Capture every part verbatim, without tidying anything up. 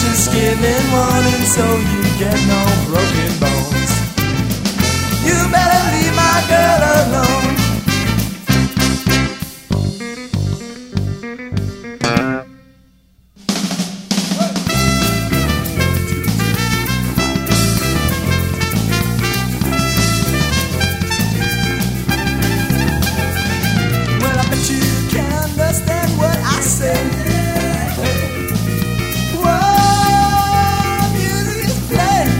the skin in morning, so you get no broken bones. You better leave my girl alone. Well, I bet you can't understand what I say. Whoa, music is playing.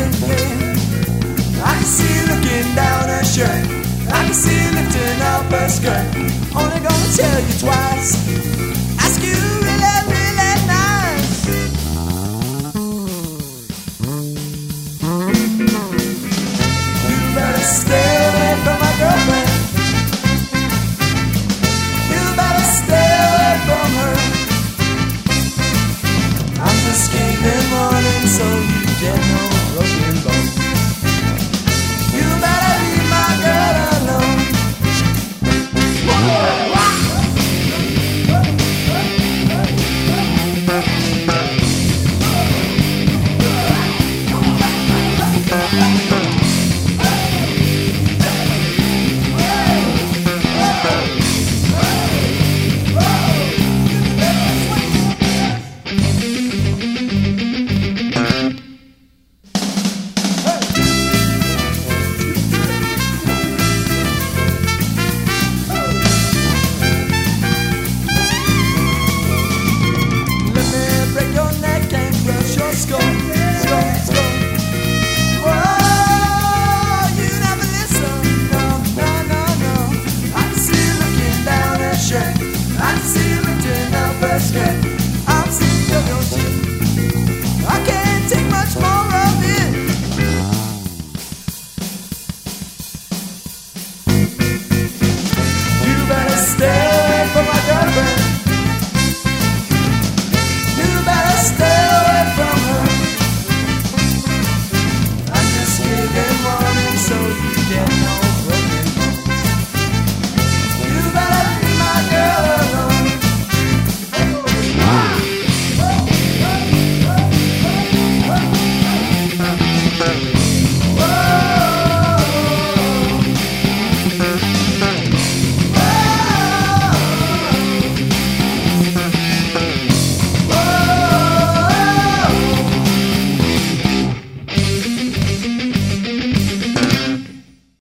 I can see you looking down her shirt. I can see you lifting up her skirt. Only gonna tell you twice.